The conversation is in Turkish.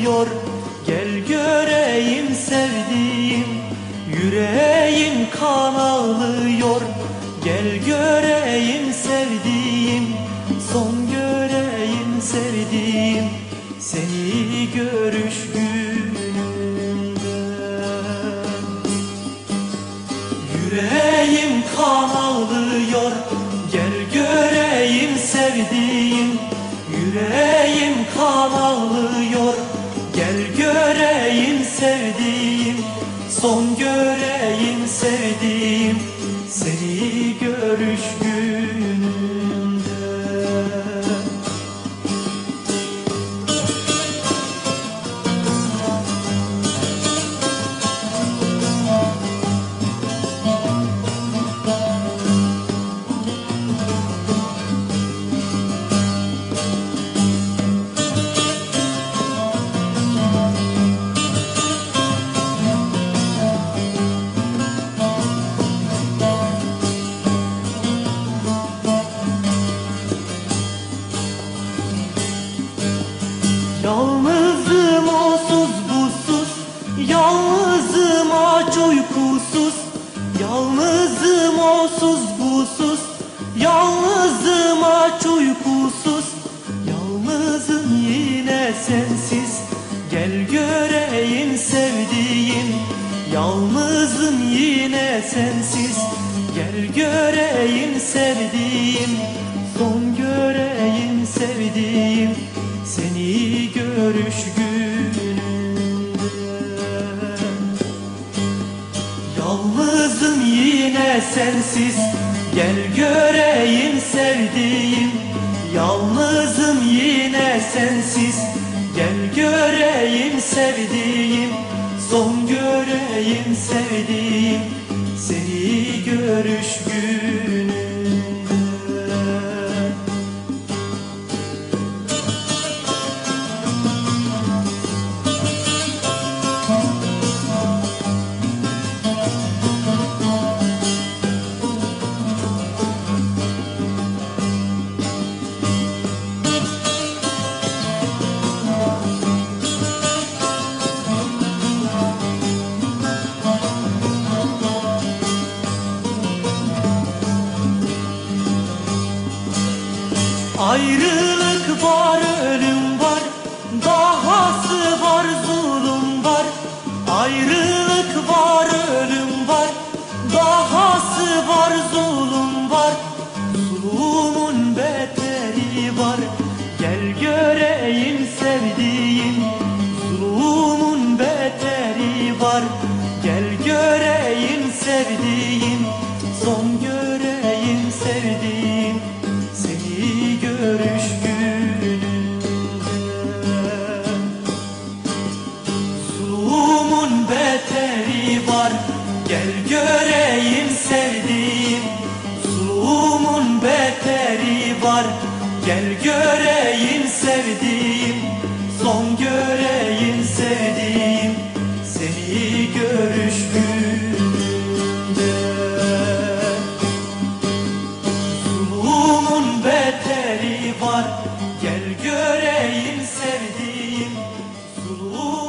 ağlıyor. Gel göreyim sevdiğim, yüreğim kan ağlıyor. Gel göreyim sevdiğim, son göreyim sevdiğim, seni görüş gününde. Yüreğim kan ağlıyor. Gel göreyim sevdiğim, yüreğim kan ağlıyor. Gel göreyim sevdiğim, son göreyim sevdiğim, seni görüş gününde. Yalnızım onsuz busuz, yalnızım aç uykusuz. Yalnızım onsuz busuz, yalnızım aç uykusuz. Yalnızım yine sensiz, gel göreyim sevdiğim. Yalnızım yine sensiz, gel göreyim sevdiğim, son göreyim sevdiğim, seni görüş gününde. Yalnızım yine sensiz, gel göreyim sevdiğim. Yalnızım yine sensiz, gel göreyim sevdiğim, son göreyim sevdiğim, seni görüş gününde. Ayrılık var, ölüm var, dahası var, zulüm var. Ayrılık var, ölüm var, dahası var, zulüm var. Zulümün beteri var, gel göreyim sevdiğim. Zulümün beteri var, gel göreyim sevdiğim, son göreyim sevdiğim, seni görüş gününde. Zulümün beteri var, gel göreyim sevdiğim. Zulümün beteri var, gel göreyim sevdiğim, son göreyim sevdiğim, seni görüş gününde. Zulümün beteri var, gel göreyim sevdiğim. Zulüm